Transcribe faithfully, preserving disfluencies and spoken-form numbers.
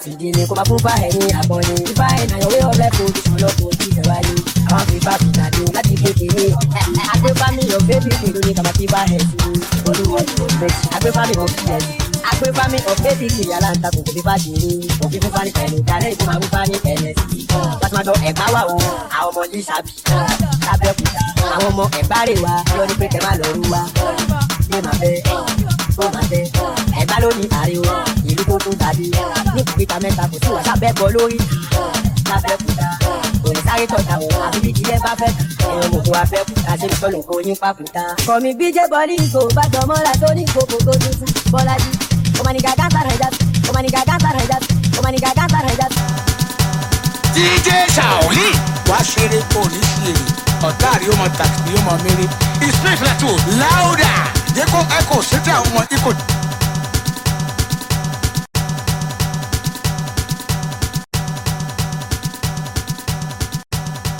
ti di ni kó máa fún fáhẹ̀ ní àbọ̀ ni. Fáhẹ̀ náà yọ̀wé ọ̀rẹ́ kò tí mo lọ́kọ̀ tí ìfẹ́ wáyé. Àwọn fi fà fìdá dé láti kékeré. Agbéfámi of baby kìlú ní kàmá fi fáhẹ̀ sí. Olúwo ìwò méjì. Agbéfámi of P S. Agbéfámi of baby kìlú yàrá ń takò kò fi fà ṣeré. Kò fi fún fáni pẹ̀lú ìdálẹ́ ìkó máa fún fáni ẹ̀lẹ́ sí. Pàtàkì ẹ̀gbá wà wọ́n àwọn ọmọ yìí ṣàbí. Lábẹ́kúta àwọn ọmọ ẹ̀gbá rè wá lọ ní pé kẹ́ máa lọ rú wa. Ṣé màá bẹ́ ó máa bẹ́ ẹ̀gbá ló ní àríwá ìlú tó tún tàbí ní kìkìtà mẹ́ta kò sí wà sábẹ́ bọ́ lórí. Lábẹ́kúta òní sáré tọ́ta wọ̀ àbí bí ilé bá fẹ́ ẹ̀rọ mọ̀kó abẹ́kúta ṣé mi sọ́nù kó yín pàkúta. Kọ̀mí bí jẹ́ bọ́lí ìgò bá jọ mọ́ra tó ní kókó tó tuntun Bọ́lájí. Ó máa ní gàgá sára ẹ̀dá ó máa ní gàgá sára ẹ̀dá ó máa ní gàgá sára ẹ̀dá. D J Shaoli wá ṣeré òní sí èrè ọ̀tá àrí ọmọ tàkìtì ọmọ mẹ́rin ìsúnìfẹ́ tó láúdà jẹ́ kó ẹ̀kọ́ sétí àwọn ọmọ ikọ̀.